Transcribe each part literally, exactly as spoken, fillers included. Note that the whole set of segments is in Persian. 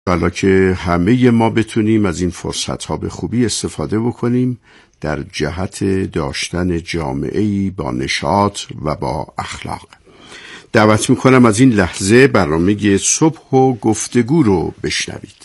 حالا که همه ما بتونیم از این فرصت‌ها به خوبی استفاده بکنیم در جهت داشتن جامعه‌ای با نشاط و با اخلاق. دعوت میکنم از این لحظه برنامه صبح و گفتگو رو بشنوید.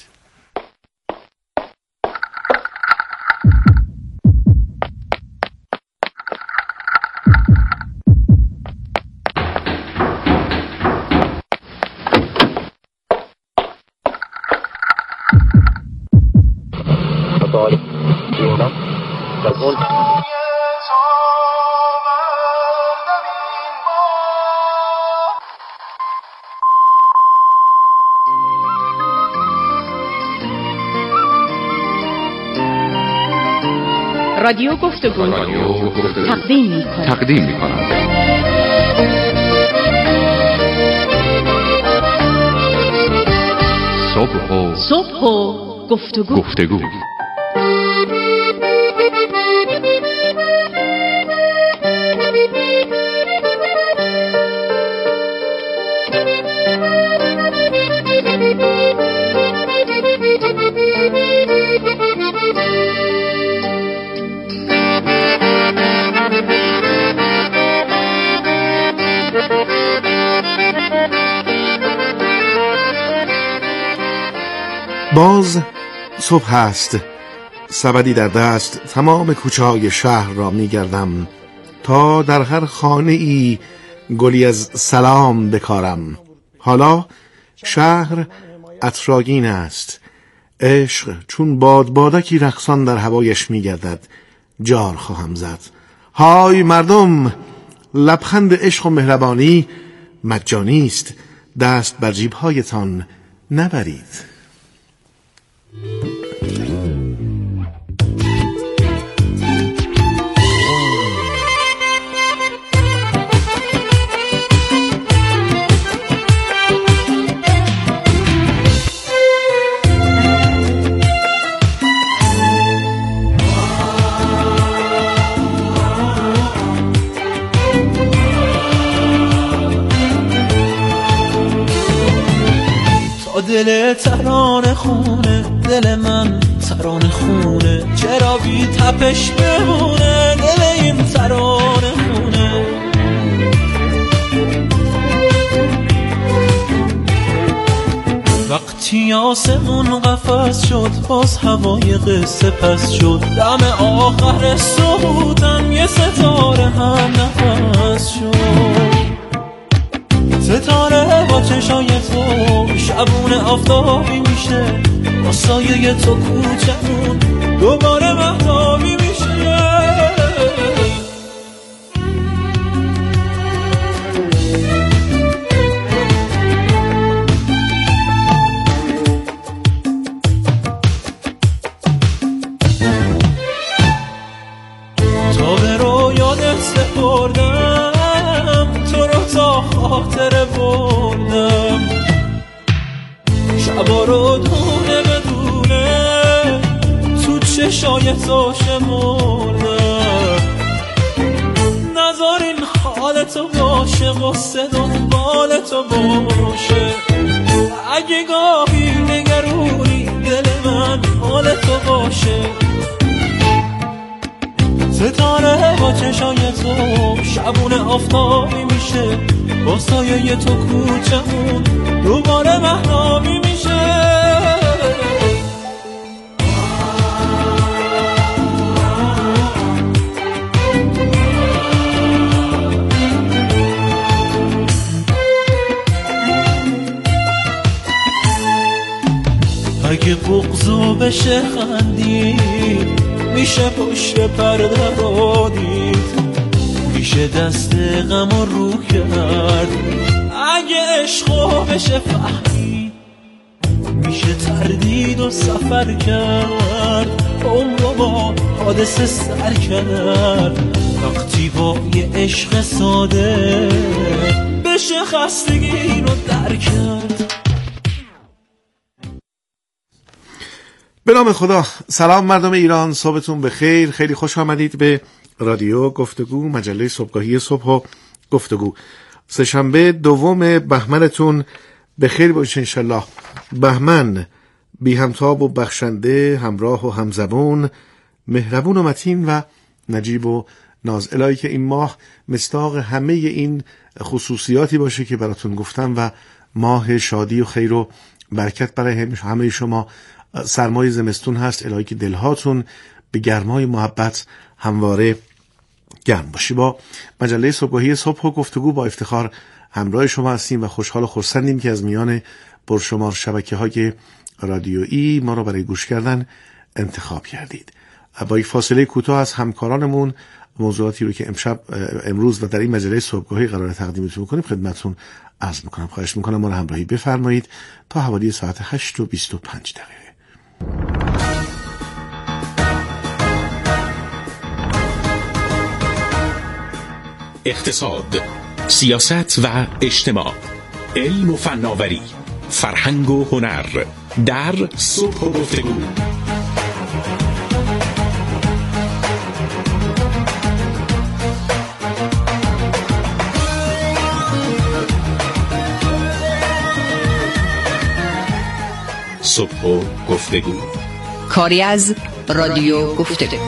رادیو گفتگو تقدیم می‌کند. تقدیم می‌کند. صبح و صبح و گفتگو. گفتگو. باز صبح است، سبدی در دست تمام کوچه‌های شهر را می‌گردم تا در هر خانه ای گلی از سلام بکارم. حالا شهر عطرآگین است، عشق چون بادبادکی رقصان در هوایش می‌گردد. جار خواهم زد. های مردم، لبخند عشق و مهربانی مجانی است، دست بر جیب‌هایتان نبرید. دل ترانه خونه، دل من ترانه خونه، چرا بی تپش بمونه دل این ترانه خونه. وقتی آسمون قفس شد باز هوای قصه پس شد، دم آخر سقوطم یه ستاره هم نفس شد. ستاره با چشای تو شبونه آفتابی میشه، با سایه تو کوچمون دوباره مهتابی میشه. تا به رو یادت سپردم، تو رو تا خاطره بردم، شبا رو دونه بدونه تو چشای تو شمردم. نذار این حالتو باشه، قصه دنبال تو باشه، اگه گاهی نگرونی دل من حالتو باشه. ستاره با چشای تو شبونه آفتابی میشه، با سایه تو کوچمون دوباره مهتابی میشه. اگه بغضو بشه خندی میشه پشت پرده رو دید، میشه دست غم رو کرد. اگه عشقو بشه فهمید میشه تردید و سفر کرد، عمرو با حادثه سر کرد. وقتی با یه عشق ساده بشه خستگی رو در کرد. به نام خدا. سلام مردم ایران، صبحتون بخیر. خیلی خوش آمدید به رادیو گفتگو، مجله صبحگاهی صبح و گفتگو. سه‌شنبه دوم بهمنتون بخیر باشه انشالله. بهمن بی همتاب و بخشنده، همراه و همزبون، مهربون و متین و نجیب و ناز. الهی که این ماه مصداق همه این خصوصیاتی باشه که براتون گفتم و ماه شادی و خیر و برکت برای همه شما. سرمای زمستون هست، الهی که دلهاتون به گرمای محبت همواره گرم باشه. با مجله صبحگاهی صبح و گفتگو با افتخار همراه شما هستیم و خوشحال و خرسندیم که از میان پرشمار شبکه‌های رادیویی ما را برای گوش کردن انتخاب کردید. با یک فاصله کوتاه از همکارانمون موضوعاتی رو که امشب امروز و در این مجله صبحگاهی قرار تقدیمتون بکنیم خدمتتون عرض میکنم. خواهش میکنم ما رو همراهی بفرمایید تا حوالی ساعت هشت و بیست و پنج دقیقه. اقتصاد، سیاست و اجتماع، علم و فناوری، فرهنگ و هنر در صبح و گفتگو. صبح و گفتگو، کاری از رادیو گفتگو.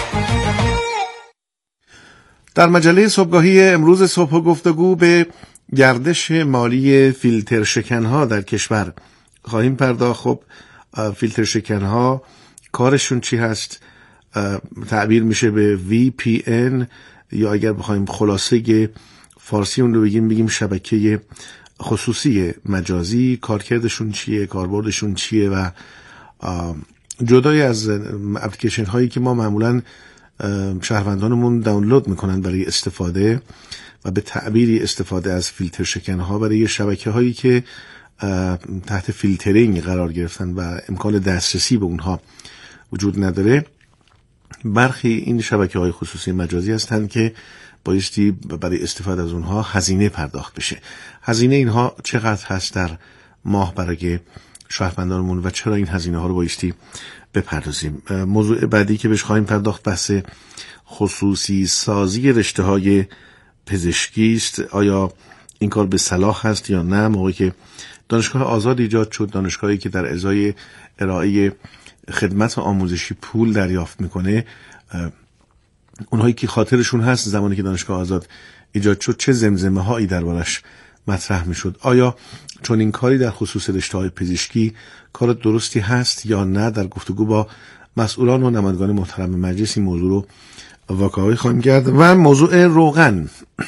در مجله صبحگاهی امروز صبح و گفتگو به گردش مالی فیلتر شکنها در کشور خواهیم پرداخت. خب فیلتر شکنها کارشون چی هست؟ تعبیر میشه به وی پی ان یا اگر بخوایم خلاصه فارسی اون رو بگیم بگیم شبکه خصوصی مجازی. کارکردشون چیه؟ کاربردشون چیه؟ و جدای از اپلیکیشن هایی که ما معمولاً شهروندانمون دانلود میکنن برای استفاده و به تعبیری استفاده از فیلتر شکنها برای شبکه هایی که تحت فیلترینگ قرار گرفتن و امکان دسترسی به اونها وجود نداره، برخی این شبکه های خصوصی مجازی هستند که بایستی برای استفاده از اونها هزینه پرداخت بشه. هزینه اینها چقدر هست در ماه برای شهروندانمون و چرا این هزینه ها رو بایستی بپردازیم؟ موضوع بعدی که بهش خواهیم پرداخت بحث خصوصی سازی رشته های پزشکی است. آیا این کار به صلاح هست یا نه؟ موقعی که دانشگاه آزاد ایجاد شد، دانشگاهی که در ازای ارائه خدمت آموزشی پول دریافت میکنه، اونهایی که خاطرشون هست زمانی که دانشگاه آزاد ایجاد شد چه زمزمه هایی دربارش مطرح میشد. آیا چون این کاری در خصوص رشته‌های پزشکی کار درستی هست یا نه؟ در گفتگو با مسئولان و نمایندگان محترم مجلس این موضوع رو واقعی خواهیم کرد. و موضوع روغن،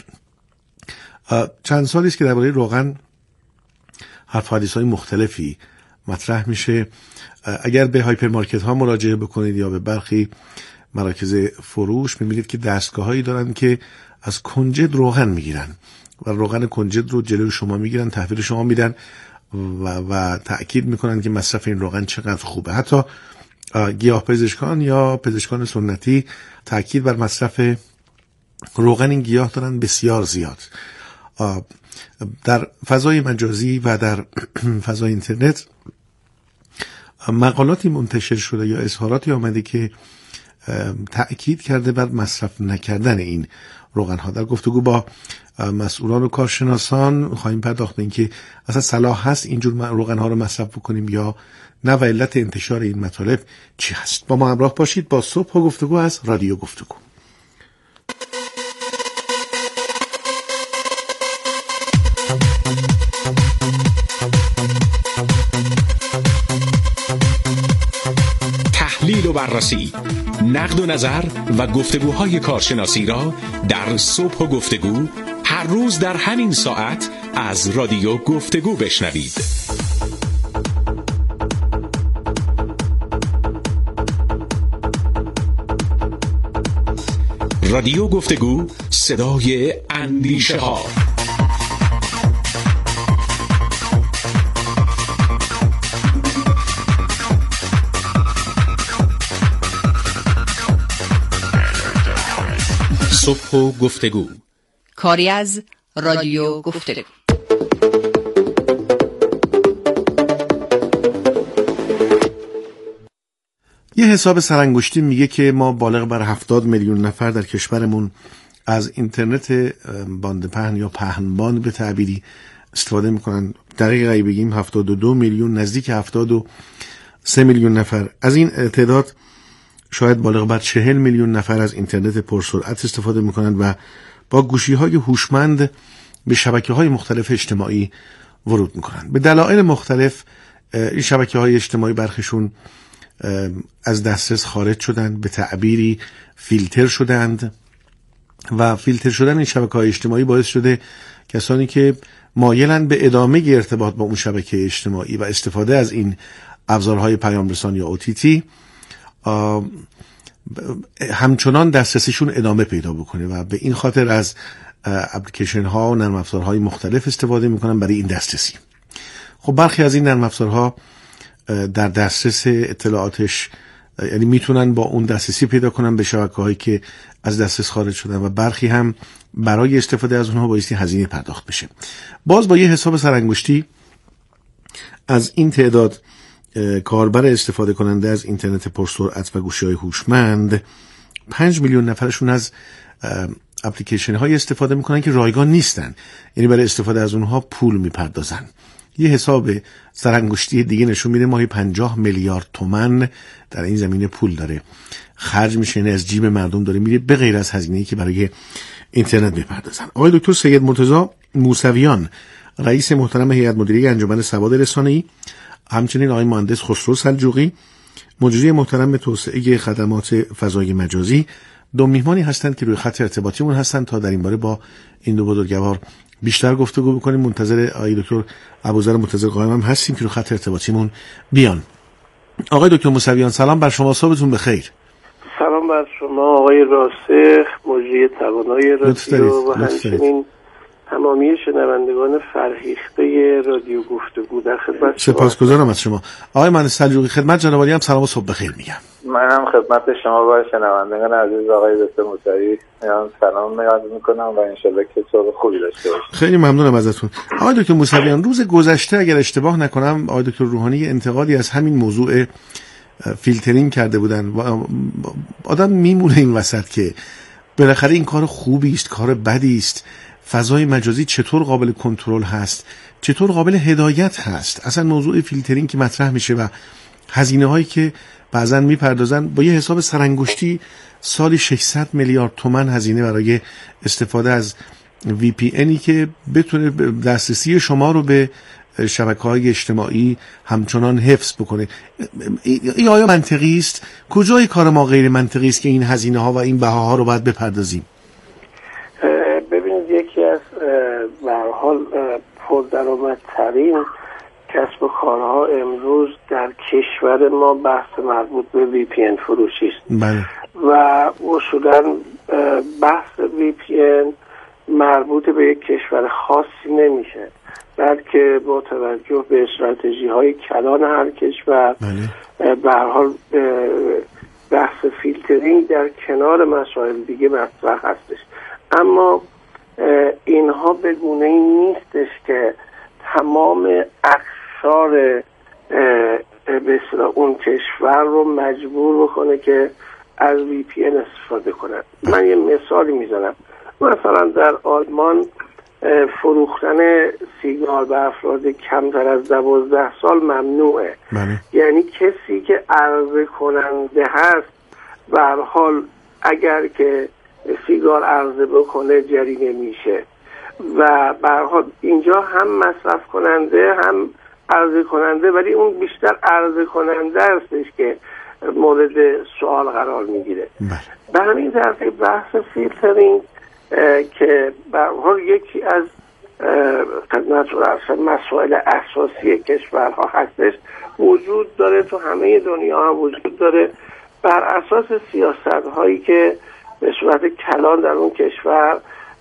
چند سالی است که درباره روغن حرف و حدیث‌های مختلفی مطرح میشه. اگر به هایپرمارکت ها مراجعه بکنید یا به برخی مراکز فروش میبینید که دستگاه‌هایی دارن که از کنجد روغن میگیرن و روغن کنجد رو جلوی شما میگیرن، تحویل شما میدن و, و تأکید میکنن که مصرف این روغن چقدر خوبه. حتی گیاه پزشکان یا پزشکان سنتی تأکید بر مصرف روغن این گیاه دارن بسیار زیاد. در فضای مجازی و در فضای اینترنت مقالاتی منتشر شده یا اظهاراتی آمده که تأکید کرده بر مصرف نکردن این روغن ها. در گفتگو با مسئولان و کارشناسان خواهیم پرداخت به اینکه اصلا صلاح هست اینجور روغن ها رو مصرف بکنیم یا نه و علت انتشار این مطالب چی هست. با ما همراه باشید با صبح و گفتگو از رادیو گفتگو. تحلیل و بررسی، نقد و نظر و گفتگوهای کارشناسی را در صبح و گفتگو هر روز در همین ساعت از رادیو گفتگو بشنوید. رادیو گفتگو، صدای اندیشه ها. صبح و گفتگو، کاری از رادیو گفتگو. یه حساب سرانگشتی میگه که ما بالغ بر هفتاد میلیون نفر در کشورمون از اینترنت باند پهن یا پهن باند به تعبیری استفاده میکنن. دقیقاً بگیم هفتاد و دو میلیون، نزدیک هفتاد و سه میلیون نفر. از این تعداد شاید بالغ بر چهل میلیون نفر از اینترنت پرسرعت استفاده میکنند و با گوشی‌های هوشمند به شبکه‌های مختلف اجتماعی ورود میکنند. به دلایل مختلف این شبکه‌های اجتماعی برخیشون از دسترس خارج شدند، به تعبیری فیلتر شدند و فیلتر شدن این شبکه‌های اجتماعی باعث شده کسانی که مایلن به ادامه ارتباط با اون شبکه اجتماعی و استفاده از این ابزارهای پیام رسان یا او تی تی همچنان دسترسیشون ادامه پیدا بکنه و به این خاطر از اپلیکیشن ها و نرم افزارهای مختلف استفاده میکنن برای این دسترسی. خب برخی از این نرم افزارها در دسترس اطلاعاتش، یعنی میتونن با اون دسترسی پیدا کنن به شبکه‌هایی که از دسترس خارج شدن و برخی هم برای استفاده از اونها بایستی هزینه پرداخت بشه. باز با یه حساب سرانگشتی از این تعداد کاربر استفاده کننده از اینترنت پرسرعت و گوشی‌های هوشمند، پنج میلیون نفرشون از اپلیکیشن های استفاده میکنن که رایگان نیستن، یعنی برای استفاده از اونها پول میپردازن. یه حساب سرانگشتی دیگه نشون میده ماهی پنجاه میلیارد تومان در این زمینه پول داره خرج میشه، یعنی از جیب مردم داره میره به غیر از هزینه‌ای که برای اینترنت میپردازن. آقای دکتر سید مرتضی موسویان، رئیس محترم هیئت مدیره انجمن سواد رسانه‌ای، همچنین آقای مهندس خسرو سلجوقی، مدیر محترم به توسعه خدمات فضای مجازی، دو میهمانی هستند که روی خط ارتباطیمون هستند تا در این باره با این دو بزرگوار بیشتر گفتگو بکنیم. منتظر آقای دکتر ابوذر منتظر قائم هم هستیم که روی خط ارتباطیمون بیان. آقای دکتر موسویان سلام بر شما، صبحتون بخیر. سلام بر شما آقای راسخ، مجری توانای رادیو و همچنین تمامی شنوندگان فرهیخته رادیو گفتگو در خدمت شما. سپاسگزارم از شما. آقای مهندس سلجوقی، خدمت جناب عالی هم سلام و صبح بخیر میگم. منم خدمت شما و شنوندگان عزیز آقای دکتر موسوی سلام میکنم و انشالله که صبح خوبی داشته باشید. خیلی ممنونم ازتون. آقای دکتر موسویان، روز گذشته اگر اشتباه نکنم آقای دکتر روحانی انتقادی از همین موضوع فیلترینگ کرده بودن و آدم میمونه این وسط که بالاخره این کار خوبی است، کار بدی است، فضای مجازی چطور قابل کنترل هست، چطور قابل هدایت هست. اصلا موضوع فیلترینگ که مطرح میشه و هزینه هایی که بعضن میپردازن، با یه حساب سرانگشتی سالی ششصد میلیارد تومان هزینه برای استفاده از وی پی اینی که بتونه دسترسی شما رو به شبکه‌های اجتماعی همچنان حفظ بکنه. این آیا منطقی است؟ کجای کار ما غیر منطقی است که این هزینه ها و این بهاها رو باید بپردازیم؟ ببینید یکی از به هر حال پردرآمدترین کسب و کارها امروز در کشور ما بحث مربوط به وی پی این فروشی است. بله. و اصولا بحث وی پی این مربوط به یک کشور خاصی نمیشه، بلکه با توجه به استراتژی های کلان هر کشور به هر حال بحث فیلترینگ در کنار مسائل دیگه مطرح هستش. اما اینها به گونه ای نیستش که تمام اقشار به اصطلاح اون کشور رو مجبور بکنه که از وی پی این استفاده کنن. من یه مثالی میزنم. مثلا در آلمان فروختن سیگار به افراد کمتر از دوازده سال ممنوعه. بله. یعنی کسی که عرضه کننده هست به هر حال اگر که سیگار عرضه بکنه جریمه میشه و به هر حال اینجا هم مصرف کننده هم عرضه کننده، ولی اون بیشتر عرضه کننده هستش که مورد سوال قرار میگیره. به همین ترتیب بحث فیلترینگ که به هر حال یکی از خدمت مسائل اساسی کشورها هستش وجود داره، تو همه دنیا هم وجود داره، بر اساس سیاست هایی که به صورت کلان در اون کشور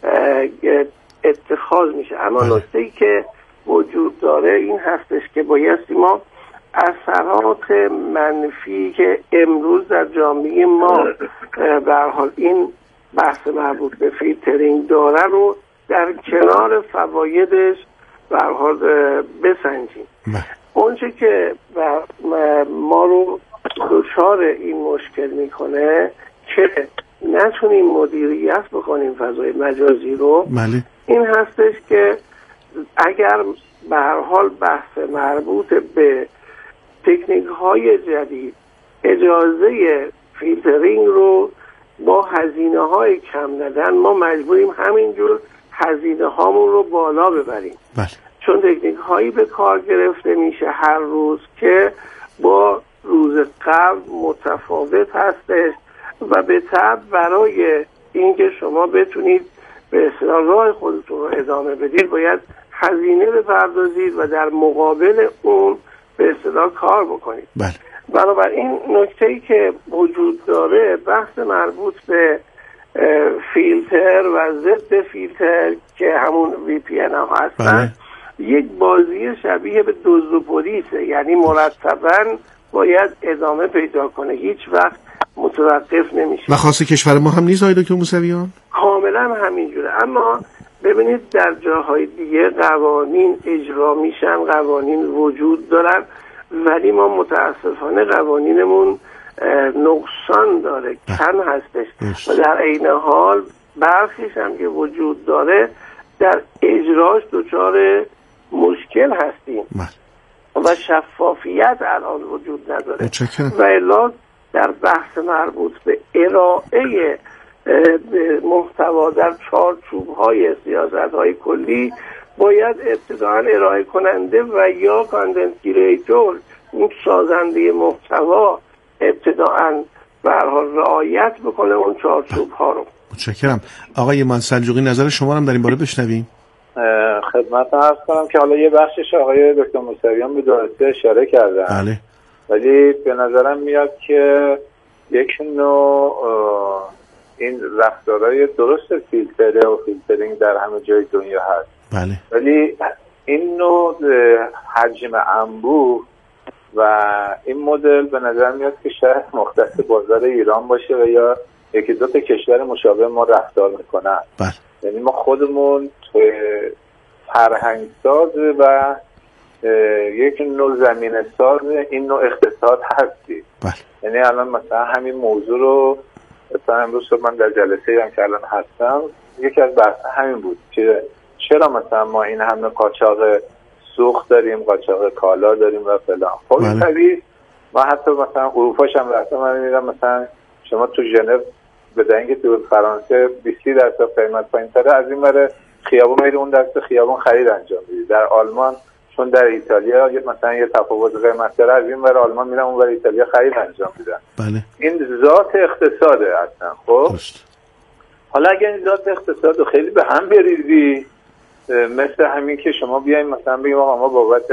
اتخاذ میشه. اما نکته‌ای که وجود داره این هستش که بایستی ما اثرات منفی که امروز در جامعه ما به هر حال این بحث مربوط به فیلترینگ داره رو در کنار فوایدش به هر حال بسنجیم. اونچه که ما رو دچار این مشکل میکنه که نتونیم مدیریت بکنیم فضای مجازی رو، بله. این هستش که اگر به هر حال بحث مربوط به تکنیک های جدید اجازه فیلترینگ رو با هزینه های کم دادن ما مجبوریم همینجور هزینه هامون رو بالا ببریم. بله. چون تکنیک هایی به کار گرفته میشه هر روز که با روز قبل متفاوت هستش و به طبع برای اینکه شما بتونید به اصطلاح راه خودتون رو ادامه بدید باید هزینه بپردازید و در مقابل اون به اصطلاح کار بکنید. بله. بنابراین نکته‌ای که وجود داره بحث مربوط به فیلتر و ضد فیلتر که همون وی پی ان ها هستن، بله. یک بازی شبیه به دزد و پلیسه، یعنی مرتباً باید ادامه پیدا کنه، هیچ وقت متوقف نمیشه. و خاص کشور ما هم نیست آقای دکتر موسویان؟ کاملا همینجوره. اما ببینید در جاهای دیگه قوانین اجرا میشن، قوانین وجود دارن، ولی ما متاسفانه قوانینمون نقصان داره، کم هستش و در عین حال برخیش هم که وجود داره در اجراش دچار مشکل هستیم و شفافیت الان وجود نداره و الا در بحث مربوط به ارائه محتوا در چارچوب‌های سیاست‌های کلی باید ابتداً ارائه کننده و یا کانتنت کریئتور، اون سازنده محتوا، ابتداً به هر حال رعایت بکنه اون چارچوب‌ها رو. متشکرم. آقای ایمان سلجوقی نظر شما هم در این باره بشنویم. خدمت عرض کنم که حالا یه بخشش آقای دکتر موسویان به درستی اشاره کردن. بله. ولی به نظرم میاد که یک نوع این رفتارهای درست فیلتره و فیلترینگ در همه جای دنیا هست. بله. ولی این نوع حجم انبوه و این مدل به نظر میاد که شاید مختص بازار ایران باشه و یا یکی دو تا کشور مشابه ما رفتار میکنن. بله. یعنی ما خودمون فرهنگ ساز و یک نوع زمین ساز این نوع اقتصاد هستیم. بله. یعنی الان مثلا همین موضوع رو مثلا امروز من در جلسه هم که الان هستم یکی از بحث همین بود که چرا مثلا ما این همه قاچاق سوخت داریم، قاچاق کالا داریم و فلان. خب این طبیعی ما حتی مثلا اروپاش هم رفتم من میرم مثلا شما تو ژنو بدین که تو فرانسه بیست درصد قیمت پایین‌تره از این بره خیابون میری اون دست خیابون خرید انجام میدی. در آلمان چون در ایتالیا مثلا یه تفاوت قیمت داره از این ور آلمان میرم اون ور ایتالیا خرید انجام میدن. بله. این ذات اقتصاده اصلا. خب درست. حالا اگه این ذات اقتصاد رو خیلی به هم بریزی مثل همین که شما بیاین مثلا بگیم آقا ما بابت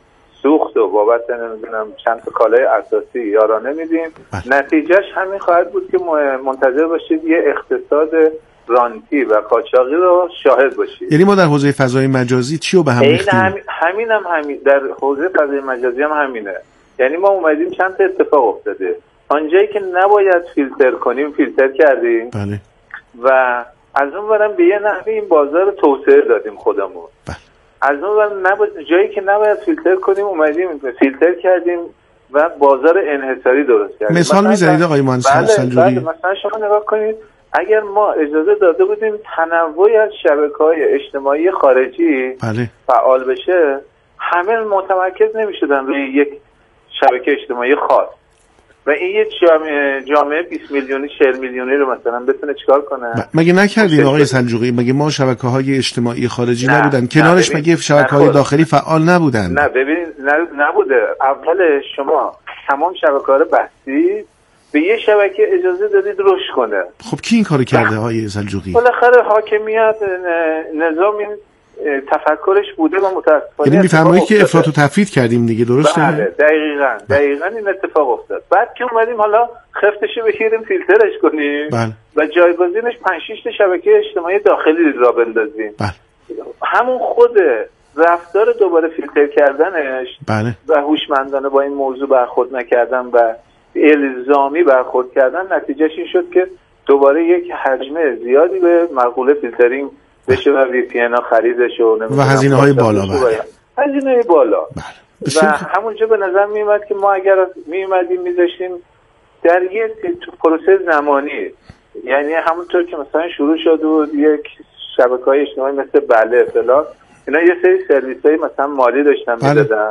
سوخت و بابت نمیدونم چند تا کالای اساسی یارانه میدیم، نتیجهش همین خواهد بود که منتظر باشید یه اقتصاد رانتی و قاچاقی رو شاهد باشید. یعنی ما در حوزه فضای مجازی چی رو به هم ریختیم؟ همین همین هم همین در حوزه فضای مجازی هم همینه. یعنی ما اومدیم چند تا اتفاق افتاده. آنجایی که نباید فیلتر کنیم فیلتر کردیم. بله. و از اون برم به یه نحوی این بازار رو توسعه دادیم خودمون. بله. از اون برم نباید جایی که نباید فیلتر کنیم اومدیم فیلتر کردیم و بازار انحصاری درست کردیم. مثال می‌زنید آقای ایمان سلجوقی؟ بله مثلا شما نگاه کنید اگر ما اجازه داده بودیم تنوعی از شبکه‌های اجتماعی خارجی بله. فعال بشه همه متمرکز نمی‌شدن روی یک شبکه اجتماعی خاص و این یه جامعه جامعه بیست میلیونی چهل میلیونی رو مثلا بتونه چیکار کنه. ب... مگه نکردین آقای سلجوقی؟ مگه ما شبکه‌های اجتماعی خارجی نه. نبودن کنارش؟ مگه شبکه‌های داخلی فعال نبودن؟ نه ببینید نبوده. اول شما تمام شبکه‌ها رو بستید به یه شبکه اجازه دادید رشد کنه. خب کی این کارو کرده آقای سلجوقی؟ بالاخره حاکمیت نظام این تفکرش بوده و متاسفانه یعنی میفرمایید که افراط و تفرید کردیم دیگه، درسته؟ بله دقیقاً دقیقاً این اتفاق افتاد. بعد که اومدیم حالا خفتشو بگیریم فیلترش کنیم بله. و جایگزینش پنج شش تا شبکه اجتماعی داخلی را بندازیم. بله. همون خود رفتار دوباره فیلتر کردنش بله. و هوشمندانه با این موضوع برخورد نکردن و الزامی برخورد کردن نتیجهش این شد که دوباره یک حجم زیادی به مقوله فیلترینگ بشه و وی پی ان ها خریدش و و هزینه های بالا. بله. هزینه بالا. بله. و همونجا به نظر می اومد که ما اگر می اومدیم میذاشتیم در یک پروسه زمانی، یعنی همونطور که مثلا شروع شد و یک شبکه‌های اجتماعی مثل بله فلان اینا یه سری سرویس‌های مثلا مالی داشتن میدادن.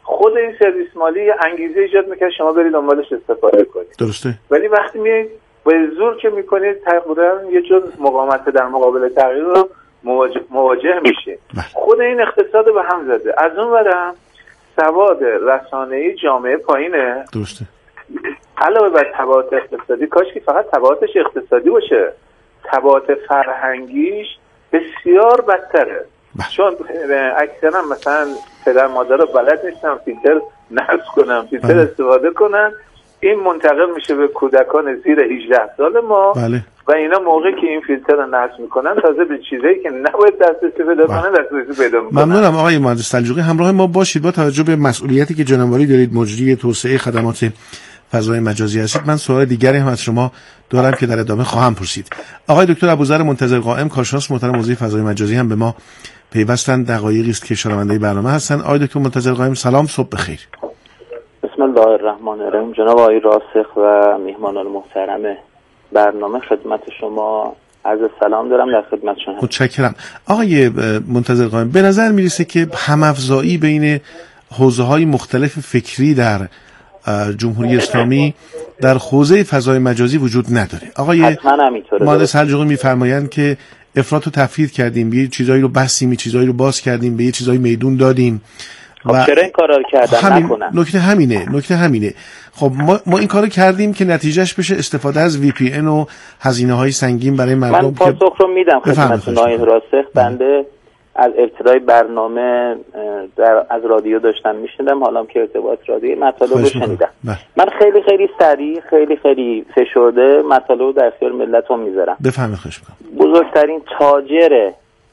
خود این سرویس مالی یه انگیزه ایجاد میکنه شما برید دنبالش استفاده کنید. درسته. ولی وقتی میایید به زور که میکنید تقریبا یه جور مقاومت در مقابل تغییر رو مواجه, مواجه میشه. خود این اقتصاد به هم زده. از اون ورم سواد رسانه‌ای جامعه پایینه. درسته. علاوه بر تبعات اقتصادی، کاش که فقط تبعاتش اقتصادی باشه، تبعات فرهنگیش بسیار بدتره. چون اکثرا مثلا پدر مادر رو بلد نیستن فیلتر نصب کنن، فیلتر بله. استفاده کنن، این منتقل میشه به کودکان زیر هجده سال ما بله. و اینا موقعی که این فیلتر رو نصب میکنن تازه به چیزایی که نباید دسترسی پیدا کنن دسترسی پیدا میکنن. ممنونم آقای مهندس سلجوقی، همراه ما باشید. با توجه به مسئولیتی که جنابعالی دارید مجری توسعه خدمات فضای مجازی هستید، من سوال دیگری هم از شما دارم که در ادامه خواهم پرسید. آقای دکتر ابوذر منتظر قائم، کارشناس محترم حوزه فضای مجازی هم به ما پیوستند، دقایقی است که شنونده برنامه هستند. آقای دکتر منتظر قائم سلام، صبح بخیر. بسم الله الرحمن الرحیم. جناب آقای راسخ و میهمانان محترم برنامه، خدمت شما عرض سلام دارم، در خدمتشون هستم. متشکرم. آقای منتظر قائم، به نظر میرسه که هم‌افزایی بین حوزه‌های مختلف فکری در جمهوری اسلامی در حوزه فضای مجازی وجود نداره. آقای مهندس سلجوقی میفرمایند که افراط و تفرید کردیم، یه چیزایی رو بستیم، یه چیزایی رو باز کردیم، به یه چیزایی میدون دادیم. خب چرا این کارا رو کردن همین نکنن؟ نکته همینه، نکته همینه. خب ما, ما این کارو کردیم که نتیجهش بشه استفاده از وی پی ان و هزینه‌های سنگین برای مردم. من پاسخ رو میدم خدمتتون آقای راسخ. بنده از ابتدای برنامه در از رادیو داشتم میشنیدم، حالا که ارتباط رادیویی مطالب رو شنیدم. من خیلی خیلی سریع خیلی خیلی فشرده مطالب رو در اختیار ملتون میذارم. بفرمایید. خواهش میکنم. بزرگترین تاجر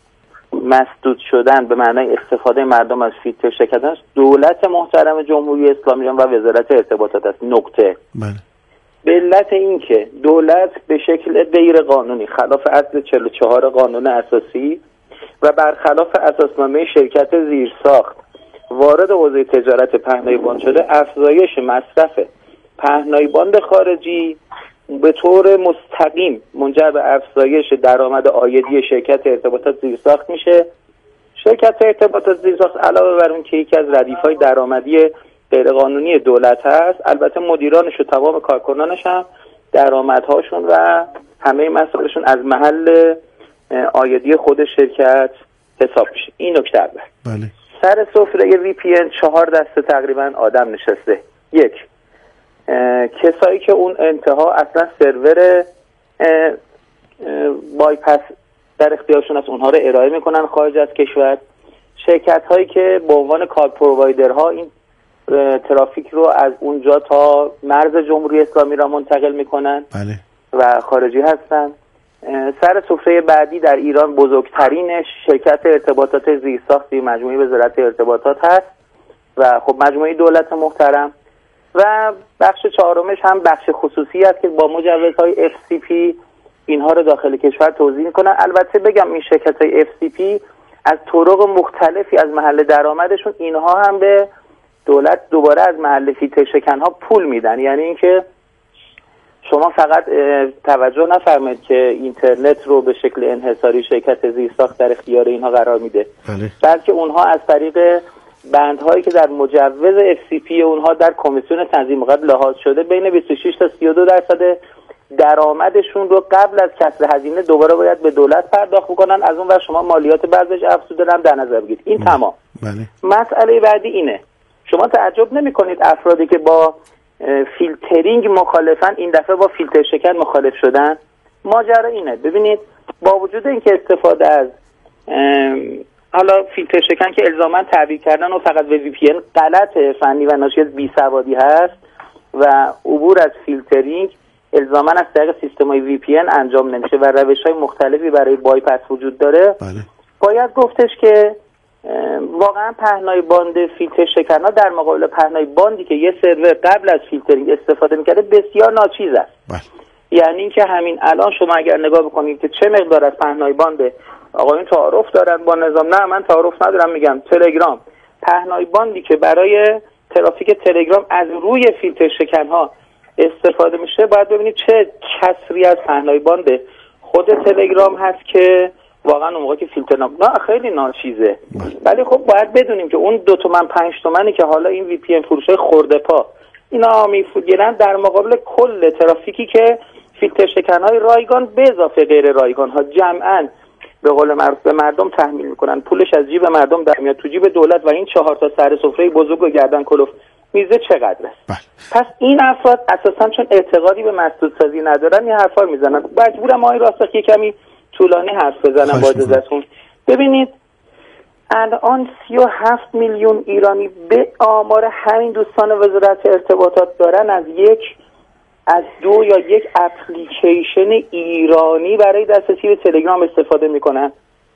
مسدود شدن به معنای استفاده مردم از فیلتر شرکت است دولت محترم جمهوری اسلامی و وزارت ارتباطات است. نکته. بله. به علت اینکه دولت به شکل غیر قانونی خلاف اصل چهل و چهار قانون اساسی و برخلاف اساسنامه شرکت زیرساخت وارد حوزه تجارت پهنای باند شده، افزایش مصرف پهنای باند خارجی به طور مستقیم منجر به افزایش درآمد عایدی شرکت ارتباطات زیرساخت میشه. شرکت ارتباطات زیرساخت علاوه بر اون که یکی از ردیف‌های درآمدی غیرقانونی دولت هست، البته مدیرانش و تمام کارکنانش هم درآمدهاشون و همه مسائلشون از محل عایدی خود شرکت حساب میشه. این نکته اول. بله. سر سفره وی پی ان چهار دسته تقریبا آدم نشسته. یک، کسایی که اون انتها اصلا سرور بایپس در اختیارشون است، اونها رو ارائه میکنن خارج از کشور. شرکت هایی که به عنوان کار پرووایدرها این ترافیک رو از اونجا تا مرز جمهوری اسلامی را منتقل میکنن. بله. و خارجی هستن. سر سفره بعدی در ایران بزرگترینش شرکت ارتباطات زیرساختی مجموعه وزارت ارتباطات هست و خب مجموعه دولت محترم. و بخش چهارمش هم بخش خصوصی است که با مجوزهای اف سی پی اینها رو داخل کشور توزیع میکنن. البته بگم این شرکت های اف سی پی از طرق مختلفی از محل درآمدشون اینها هم به دولت دوباره از محل فیلتر شکن ها پول میدن. یعنی اینکه شما فقط توجه نفرمایید که اینترنت رو به شکل انحصاری شرکت زیرساخت در اختیار اینها قرار میده، بله. بلکه اونها از طریق بندهایی که در مجوز اف سی پی اونها در کمیسیون تنظیم قدر لحاظ شده بین بیست و شش تا سی و دو درصد درآمدشون رو قبل از کسر هزینه دوباره باید به دولت پرداخت بکنن. از اون ور شما مالیات بعضش افزوده هم در نظر بگیرید. این تمام. بله. مسئله بعدی اینه، شما تعجب نمی کنید افرادی که با فیلترینگ مخالفن این دفعه با فیلتر شکن مخالف شدن. ماجرا اینه، ببینید با وجود اینکه استفاده از حالا فیلتر شکن که الزاما تعبیه کردن و فقط به وی پی ان غلط فنی و ناشی از بیسوادی هست و عبور از فیلترینگ الزاما از طریق سیستم‌های وی پی ان انجام نمیشه و روش‌های مختلفی برای بایپس وجود داره. بله. باید گفتش که واقعا پهنای باند فیلتر شکن‌ها در مقابل پهنای باندی که یه سرور قبل از فیلترینگ استفاده می‌کرده بسیار ناچیز است. بله. یعنی اینکه همین الان شما اگر نگاه بکنید که چه مقدار از پهنای باند آقایون تعارف دارن با نظام، نه من تعارف ندارم، میگم تلگرام پهنای باندی که برای ترافیک تلگرام از روی فیلتر شکن‌ها استفاده میشه، باید ببینید چه کسری از پهنای باند خود تلگرام هست که واقعا اون موقع که فیلتر نام نه خیلی ناچیزه، ولی خب باید بدونیم که اون دو تومن پنج تومنی که حالا این وی پی ان فروشای خورده پا اینا میفروشن در مقابل کل ترافیکی که فیلتر شکن‌های رایگان به اضافه غیر رایگان ها جمعاً به قول معروف به مردم تحمیل میکنن، پولش از جیب مردم در میاد تو جیب دولت و این چهار تا سر سفره بزرگ و گردن کلوف میزه چقدر است. بله. پس این افراد اساساً چون اعتقادی به مسدودسازی ندارن این حرفا میزنن. مجبورم آقای راستاخی کمی طولانی حرف بزنم با اجازهتون. ببینید الان سی و هفت میلیون ایرانی به آمار همین دوستان وزارت ارتباطات دارن از یک از دو یا یک اپلیکیشن ایرانی برای دسترسی به تلگرام استفاده میکنن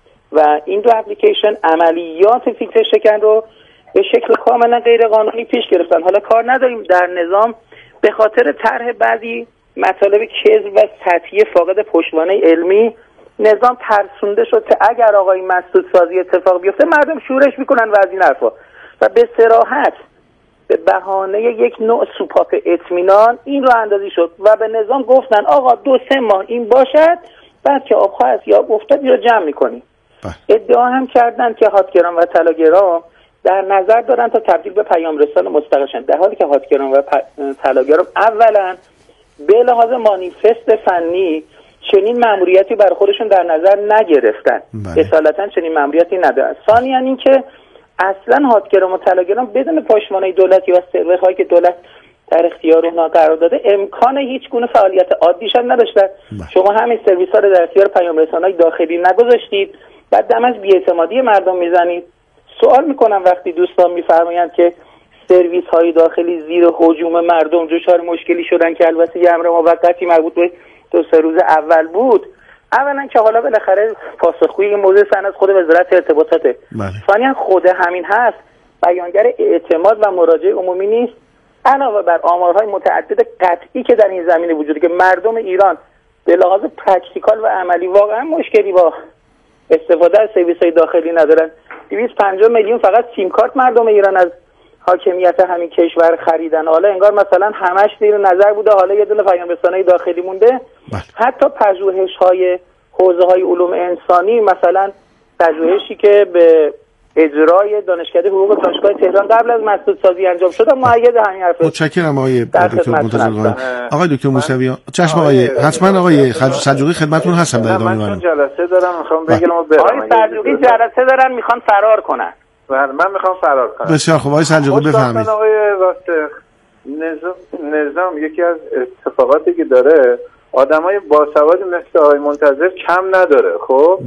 و این دو اپلیکیشن عملیات فیلتر شکن رو به شکل کاملا غیر قانونی پیش گرفتن. حالا کار نداریم در نظام به خاطر طرح بعضی مطالب کذب و سطحی فاقد پشتوانه علمی نظام ترسونده شد که اگر آقای مسدود سازی اتفاق بیفته مردم شورش میکنن و از این حرفا و به صراحت به بهانه یک نوع سوپاپ اطمینان این رو اندازی شد و به نظام گفتن آقا دو سه ماه این باشد بعد که آبها از یاب افتاد یا جمع میکنیم. ادعا هم کردن که هاتگرام و طلاگرام در نظر دارن تا تبدیل به پیام رسان مستقل شن، در حالی که هاتگرام و طلاگرام اولا به لحاظ مانیفست فنی چنین مأموریتی برای خودشون در نظر نگرفتن، اصالتا چنین مأموریتی ندارن. ثانیاً این که اصلا هاتگرام و طلاگرام بدون پشتوانه دولتی و سرورهایی که دولت در اختیار اونها قرار داده امکان هیچ گونه فعالیت عادیش هم نداشتن. شما همین سرویس ها رو در اختیار پیام رسانای داخلی نگذاشتید، بعد دم از بی‌اعتمادی مردم میزنید. سوال میکنم وقتی دوستان میفرمایند که سرویس های داخلی زیر هجوم مردم دچار مشکلی شدن که البته یه امر موقتی مربوط به دو سه روز اول بود، اولا که حالا بالاخره پاسخگوی این موضوع سن از خود وزارت ارتباطاته، ثانیاً خود همین هست بیانگر اعتماد و مراجعه عمومی نیست، علاوه بر آمارهای متعدد قطعی که در این زمینه وجوده که مردم ایران به لحاظ پرکتیکال و عملی واقعا مشکلی با استفاده از سرویس‌های داخلی ندارن. دویست و پنجاه میلیون فقط سیم کارت مردم ایران از حاکمیت همین کشور خریدن، حالا انگار مثلا همش زیر نظر بوده، حالا یه دونه پیام رسانه داخلی مونده. بله. حتی پژوهش‌های حوزه‌های علوم انسانی، مثلا پژوهشی که به اجرای دانشکده حقوق دانشگاه تهران قبل از مسدودسازی انجام شد مؤید همین حرف. متشکرم آقای دکتر منتظر. آقای دکتر موسوی چشم آقای حتما آقای سلجوقی خدمتتون هستم در ادامه. من جلسه دارم میخوام بگم آقای سلجوقی جلسه دارن میخوان فرار کنن. بله من میخوام فرار کنم. بسیار خوب آقای سلجوقی بفرمایید. آقای راستخ نظام نظام یکی از اتفاقاتی که داره آدمای باسواد مثل آقای منتظر کم نداره. خب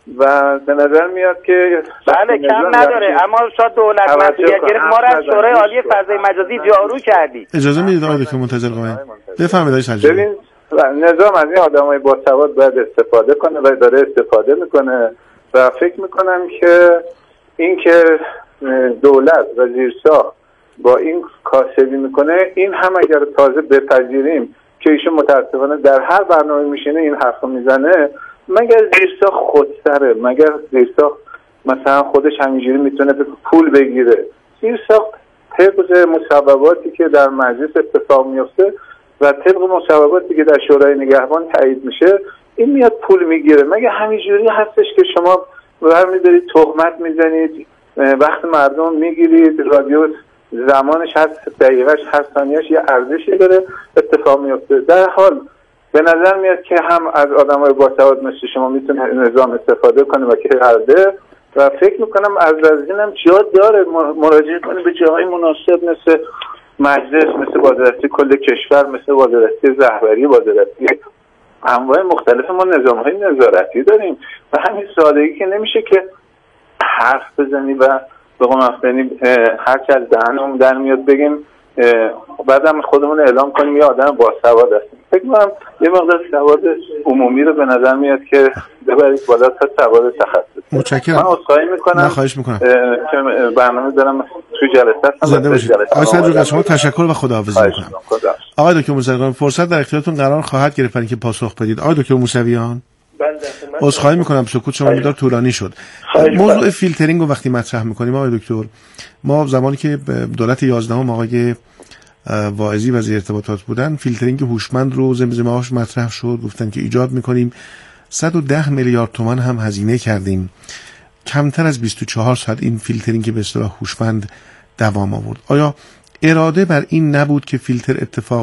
و به نظر میاد که بله کم نداره، اما شاید دولت مسئولیت گرفت ما را از شورای عالی فضای مجازی جارو کردی. اجازه میدید آقای دکتر منتظر قائم بفرمایید آقای سلجوقی. ببین نظام از این آدمای باسواد باید استفاده کنه و داره استفاده میکنه و فکر میکنم که این که دولت و زیرساخت با این کاسبی میکنه، این هم اگر تازه بپذیریم که ایشون متاسفانه در هر برنامه میشینه این حرفو میزنه، مگر زیرساخت خودسره، مگر زیرساخت مثلا خودش همینجوری میتونه پول بگیره؟ زیرساخت طبق مصوباتی که در مجلس اتفاق میفته و طبق مصوباتی که در شورای نگهبان تایید میشه این میاد پول میگیره. مگر همینجوری هستش که شما برمی‌دارید تهمت میزنید، وقت مردم میگیرید، رادیو زمانش هست، دقیقش هست، ثانیه‌اش یه ارزشی داره، اتفاق میفته. در حال به نظر میاد که هم از آدمای باسواد مثل شما میتونه نظام استفاده کنه و که کرده و فکر میکنم از از اینم جا داره مراجعه کنه به جاهای مناسب مثل مجلس، مثل بازرسی کل کشور، مثل بازرسی رهبری، بازرسی انواع مختلف. ما نظام‌های نظارتی داریم و همین سادگی که نمیشه که حرف بزنی و به قول افغانی هر چه از دهنمون در میاد بگیم بعدم خودمون اعلام کنیم یه آدم باسواد هستیم. فکر می‌کنم یه مقدار سواد عمومی رو به نظر میاد که ببرید بالا تا سواد تخصصی. متشکرم. من عذرخواهی میکنم. نه خواهش میکنم. که برنامه دارم تو جلسه هستم. زنده باشید. آقای سلجوقی از شما تشکر و خداحافظی میکنم. آقای دکتر موسویان فرصت در اختیارتون قرار خواهد گرفت که پاسخ بدید. آقای دکتر موسویان عذرخواهی میکنم سکوت شما مقدار طولانی شد. موضوع فیلترینگ رو وقتی مطرح میکنیم آقای دکتر، ما زمانی که دولت یازدهم آقای واعظی وزیر ارتباطات بودن فیلترینگ هوشمند رو زمزمه‌هاش مطرح شد، گفتن که ایجاد میکنیم صد و ده میلیارد تومان هم هزینه کردیم. کمتر از بیست و چهار ساعت این فیلترینگ که به اصطلاح هوشمند دوام آورد. آیا اراده بر این نبود که فیلتر اتفاق